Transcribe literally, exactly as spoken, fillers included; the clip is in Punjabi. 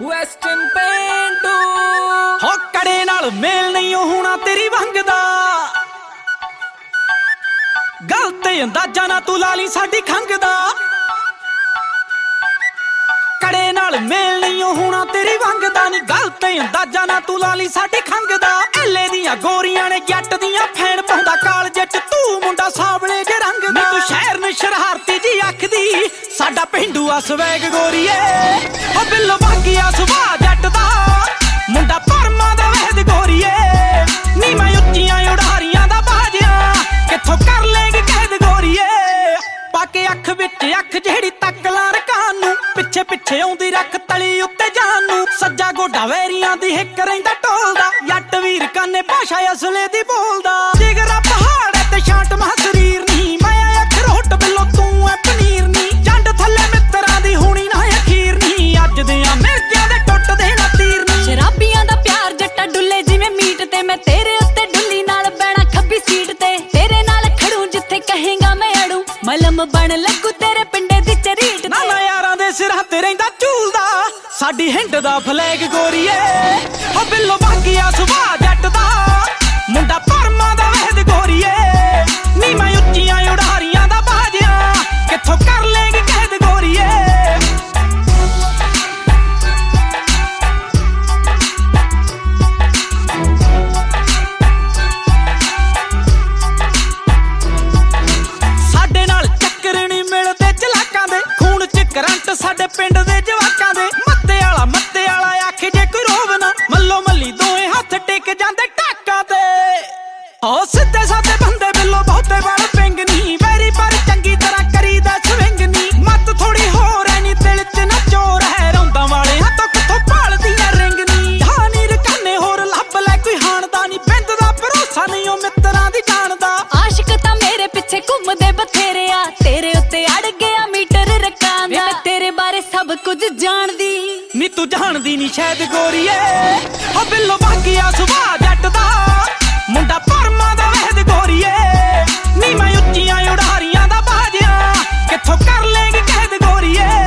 ਵੈਸਟਰਨ ਪੇਂਡੂ ਹੋ ਕੜੇ ਨਾਲ ਮੇਲ ਨਹੀਂ ਹੋਣਾ ਤੇਰੀ ਵੰਗ ਦਾ, ਗਲਤ ਅੰਦਾਜ਼ਾ ਨਾ ਤੂੰ ਲਾ ਲਈ ਸਾਡੀ ਖੰਗ ਦਾ। ਕੜੇ ਨਾਲ ਮੇਲ ਨਹੀਂ ਹੋਣਾ ਤੇਰੀ ਵੰਗ ਦਾ, ਨੀ ਗਲਤ ਅੰਦਾਜ਼ਾ ਨਾ ਤੂੰ ਲਾ ਲਈ ਸਾਡੀ ਖੰਗ ਦਾ। ਐਲੇ ਦੀਆਂ ਗੋਰੀਆਂ ਨੇ ਜੱਟ ਦੀਆਂ ਫੈਣ ਪਾਉਂਦਾ ਕਾਲਜੇ ਚ, ਤੂੰ ਮੁੰਡਾ ਸਾਵਲੇ ਜੇ ਰੰਗ ਦਾ। ਨੀ ਤੂੰ ਸ਼ਹਿਰ ਨੂੰ ਸ਼ਰਾਰਤੀ ਜੀ ਅੱਖਦੀ, ਸਾਡਾ ਪਿੰਡੂ ਆ ਸਵੈਗ ਗੋਰੀਏ। ਉਹ ਬਿੱਲੋ ਬਾਗੀਆ ਸੁਭਾਅ ਜੱਟ ਦਾ, ਮੁੰਡਾ ਪਰਮਾ ਦਾ ਵਹਿਦ ਗੋਰੀਏ। ਨੀ ਮੈਂ ਉੱਚੀਆਂ ਉਡਾਰੀਆਂ ਦਾ ਬਾਜਿਆ, ਕਿੱਥੋਂ ਕਰ ਲੇਗੀ ਕਹਿਦ ਗੋਰੀਏ। ਪਾ ਕੇ ਅੱਖ ਵਿੱਚ ਅੱਖ ਜਿਹੜੀ ਤੱਕ ਲਾ ਰਕਾਨ ਨੂੰ, ਪਿੱਛੇ ਪਿੱਛੇ ਆਉਂਦੀ ਰੱਖ ਤਲੀ ਉੱਤੇ ਜਾਨ ਨੂੰ। ਸੱਜਾ ਗੋਡਾ ਵੈਰੀਆਂ ਦੀ ਹਿੱਕ ਰਹਿੰਦਾ ਢੋਲਦਾ, ਜੱਟ ਵੀਰ ਕਾਨੇ ਭਾਸ਼ਾ ਅਸਲੇ ਦੀ ਬੋਲਦਾ। ਜਿਗਰਾ ਪਹਾੜ ਤੇ ਛਾਂਟ ਮਾ ਸਰੀਰ ਨੀ, ਮੈਂ ਅਖਰੋਟ ਬਿੱਲੋ ਤੂੰ ਐ ਪਨੀਰ ਨੀ। ਜੰਡ ਥੱਲੇ ਮਿੱਤਰਾਂ ਦੀ ਹੋਣੀ ਨਾ ਅਖੀਰ ਨੀ, ਅੱਜ ਦੀਆਂ ਮਿਰਜਾਂ ਦੇ ਟੁੱਟਦੇ ਨਾ ਤੀਰ ਨੀ। ਸ਼ਰਾਬੀਆਂ ਦਾ ਪਿਆਰ ਜੱਟਾ ਡੁੱਲੇ ਜਿਵੇਂ ਮੀਟ ਤੇ, ਮੈਂ ਤੇਰੇ ਉੱਤੇ ਡੁੱਲੀ ਨਾਲ ਬਹਿਣਾ ਖੱਬੀ ਸੀਟ ਤੇ। ਤੇਰੇ ਨਾਲ ਖੜੂ ਜਿੱਥੇ ਕਹੇਗਾ ਮੈਂ ਅੜੂ, ਮਲਮ ਬਣ ਲੱਗੂ ਤੇਰੇ ਪਿੰਡੇ ਦੀ ਚਰੀਟ ਤੇ। ਨਾ ਯਾਰਾਂ ਦੇ ਸਿਰਾਂ ਤੇ ਰਹਿੰਦਾ ਝੂਲਦਾ, ਸਾਡੀ ਹਿੰਡ ਦਾ ਫਲੈਗ ਗੋਰੀਏ। ਉਹ ਬਿੱਲੋ ਬਾਗੀਆ ਸੁਭਾਅ ਜੱਟ ਦਾ, ਮੁੰਡਾ ਪਰਮਾ ਦਾ ਵਹਿਦ ਗੋਰੀਏ। ਨੀ ਮੈਂ ਉੱਚੀਆਂ ਉਡਾਰੀਆਂ ਦਾ ਬਾਜਿਆ, ਕਿੱਥੋਂ ਕਰ ਲੇਗੀ ਕਹਿਦ ਗੋਰੀਏ। ਸਾਡੇ ਨਾਲ ਚੱਕਰ ਨੀ ਮਿਲਦੇ ਚਲਾਕਾਂ ਦੇ, ਖੂਨ ਚ ਕਰੰਟ ਸਾਡੇ ਪਿੰਡ ਦੇ ਜਵਾਕਾਂ ਦੇ। ਮੱਤੇ ਵਾਲਾ ਮੱਤੇ ਵਾਲਾ ਆਖੇ ਜੇ ਕੋਈ ਰੋਵ ਨਾ, ਮੱਲੋ ਮੱਲੀ ਦੋਏ ਹੱਥ ਟੇਕ ਜਾਂਦੇ ਟਾਕਾਂ ਤੇ। ਓ ਸਿੱਧੇ ਸਾਦੇ ਬੰਦੇ ਬਿੱਲੋ ਬਹੁਤੇ ਵਾਲ ਪਿੰਗ ਨੀ, ਵੈਰੀ ਪਰ ਚੰਗੀ ਤਰ੍ਹਾਂ ਕਰੀਦਾ ਸਵਿੰਗ ਨੀ। ਮੱਤ ਥੋੜੀ ਹੋਰ ਐ ਨੀ ਦਿਲ ਚ ਨਾ ਚੋਰ ਹੈ, ਰੌਂਦਾਂ ਵਾਲੇ ਹੱਥੋਂ ਕਿੱਥੋਂ ਭਾਲਦੀਆਂ ਰਿੰਗ ਨੀ। ਜਾਨੀ ਰਕਾਨੇ ਹੋਰ ਲੱਭ ਲੈ ਕੋਈ ਹਾਣਦਾ ਨੀ, ਬਿੰਦ ਦਾ ਭਰੋਸਾ ਨਹੀਂ ਉਹ ਮਿੱਤਰਾਂ ਦੀ ਜਾਣਦਾ। ਆਸ਼ਿਕ ਤਾਂ ਮੇਰੇ ਪਿੱਛੇ ਘੁੰਮਦੇ ਬਥੇਰੇ ਆ, ਤੇਰੇ ਉੱਤੇ ਅੜ ਗਿਆ ਮੀਟਰ ਰਕਾਂ ਦਾ। ਮੈਂ ਤੇਰੇ ਬਾਰੇ ਸਭ ਕੁਝ ਜਾਣਦੀ, ਨੀ ਤੂੰ ਜਾਣਦੀ ਨੀ ਸ਼ਾਇਦ ਗੋਰੀਏ। ਉਹ ਬਿੱਲੋ ਬਾਗੀਆ ਸੁਭਾਅ ਜੱਟ ਦਾ, ਮੁੰਡਾ ਪਰਮਾ ਦਾ ਵਹਿਦ ਗੋਰੀਏ। ਨੀ ਮੈਂ ਉੱਚੀਆਂ ਉਡਾਰੀਆਂ ਦਾ ਬਾਜਿਆ, ਕਿੱਥੋਂ ਕਰ ਲੇਗੀ ਕਹਿਦ ਗੋਰੀਏ।